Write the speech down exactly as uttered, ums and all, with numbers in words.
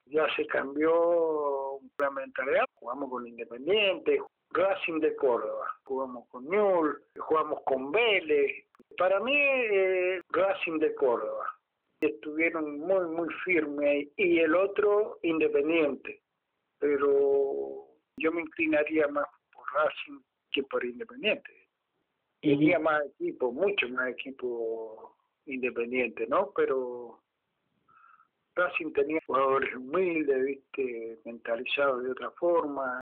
Ya se cambió la mentalidad, jugamos con Independiente, Racing de Córdoba, jugamos con Newell's, jugamos con Vélez. Para mí, eh, Racing de Córdoba. Estuvieron muy, muy firmes y el otro Independiente. Pero yo me inclinaría más por Racing que por Independiente. Tenía más equipo, mucho más equipo Independiente, ¿no? Pero Racing tenía jugadores humildes, viste, mentalizados de otra forma.